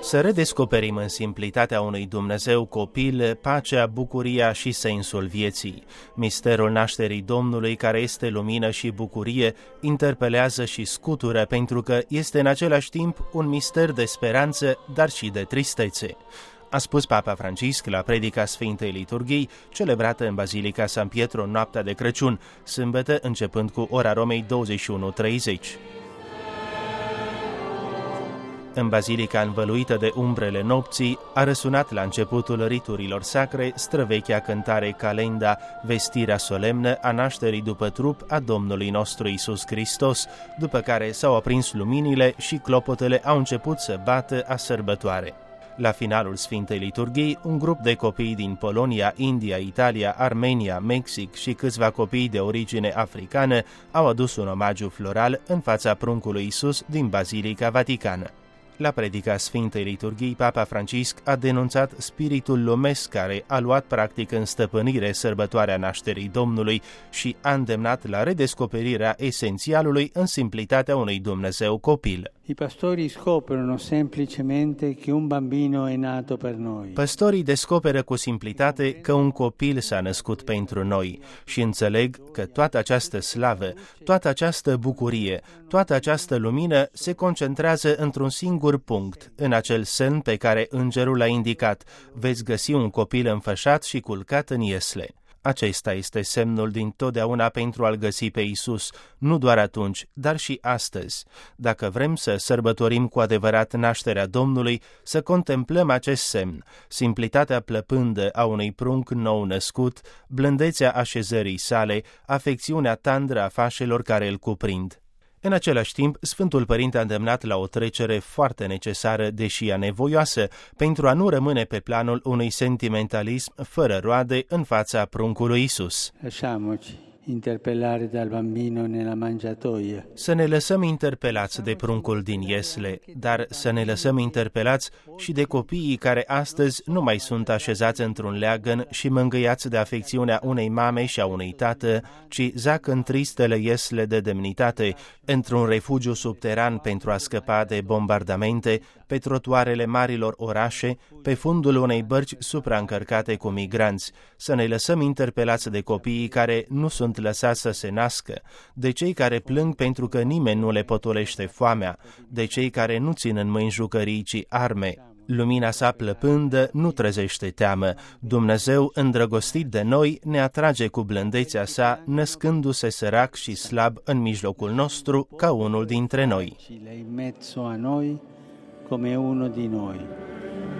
Să redescoperim în simplitatea unui Dumnezeu copil pacea, bucuria și sensul vieții. Misterul nașterii Domnului, care este lumină și bucurie, interpelează și scutură pentru că este în același timp un mister de speranță, dar și de tristețe. A spus Papa Francisc la predica Sfintei Liturghii, celebrată în Bazilica San Pietro în noaptea de Crăciun, sâmbătă începând cu ora Romei 21:30. În bazilica învăluită de umbrele nopții a răsunat la începutul riturilor sacre străvechea cântare Calenda, vestirea solemnă a nașterii după trup a Domnului nostru Iisus Hristos, după care s-au aprins luminile și clopotele au început să bată a sărbătoare. La finalul Sfintei Liturghii, un grup de copii din Polonia, India, Italia, Armenia, Mexic și câțiva copii de origine africană au adus un omagiu floral în fața pruncului Iisus din Bazilica Vaticană. La predica Sfintei Liturghii, Papa Francisc a denunțat spiritul lumesc care a luat practic în stăpânire sărbătoarea nașterii Domnului și a îndemnat la redescoperirea esențialului în simplitatea unui Dumnezeu copil. I pastori scoprono semplicemente che un bambino è nato per noi. Păstorii descoperă cu simplitate că un copil s-a născut pentru noi și înțeleg că toată această slavă, toată această bucurie, toată această lumină se concentrează într-un singur punct, în acel semn pe care îngerul l-a indicat: veți găsi un copil înfășat și culcat în iesle. Acesta este semnul din totdeauna pentru a-L găsi pe Iisus, nu doar atunci, dar și astăzi. Dacă vrem să sărbătorim cu adevărat nașterea Domnului, să contemplăm acest semn, simplitatea plăpândă a unui prunc nou născut, blândețea așezării sale, afecțiunea tandră a fașelor care îl cuprind. În același timp, Sfântul Părinte a îndemnat la o trecere foarte necesară, deși anevoioasă, pentru a nu rămâne pe planul unui sentimentalism fără roade în fața pruncului Iisus. Lasciamoci interpellare dal bambino nella mangiatoia. Să ne lăsăm interpelați de pruncul din iesle, dar să ne lăsăm interpelați și de copiii care astăzi nu mai sunt așezați într-un leagăn și mângâiați de afecțiunea unei mame și a unui tată, ci zac în tristele iesle de demnitate, într-un refugiu subteran pentru a scăpa de bombardamente, pe trotuarele marilor orașe, pe fundul unei bărci supraîncărcate cu migranți. Să ne lăsăm interpelați de copiii care nu sunt lăsați să se nască, de cei care plâng pentru că nimeni nu le potolește foamea, de cei care nu țin în mâini jucării, ci arme. Lumina sa plăpândă nu trezește teamă. Dumnezeu, îndrăgostit de noi, ne atrage cu blândețea sa, născându-se sărac și slab în mijlocul nostru, ca unul dintre noi. Come uno di noi.